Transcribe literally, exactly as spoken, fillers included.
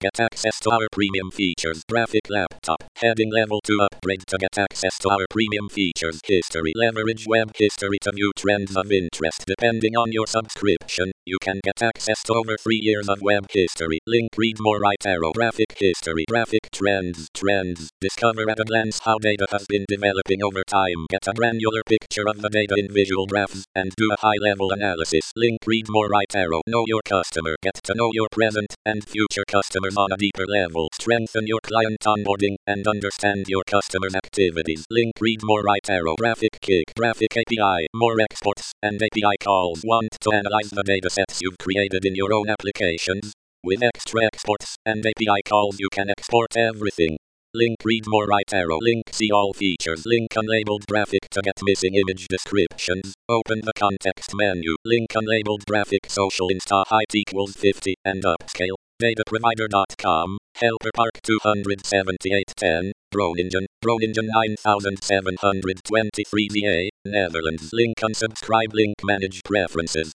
Get access to our premium features. Graphic laptop. Heading level two upgrade to get access to our premium features. History. Leverage web history to view trends of interest. Depending on your subscription, you can get access to over three years of web history. Link read more right arrow. Graphic history. Graphic trends. Trends. Discover at a glance how data has been developing over time. Get a granular picture of the data in visual graphs and do a high-level analysis. Link read more right arrow. Know your customer. Get to know your present and future customers on a deeper level. Strengthen your client onboarding and understand your customers' activities. Link read more right arrow. Graphic kick. Graphic A P I. More exports and A P I calls. Want to analyze the datasets you've created in your own applications? With extra exports and A P I calls you can export everything. Link read more right arrow. Link see all features. Link unlabeled graphic to get missing image descriptions. Open the context menu. Link unlabeled graphic social insta height equals fifty and upscale. Dataprovider dot com. Helper Park two seventy-eight ten. Groningen. Groningen nine seven two three Z A. Netherlands. Link unsubscribe. Link manage preferences.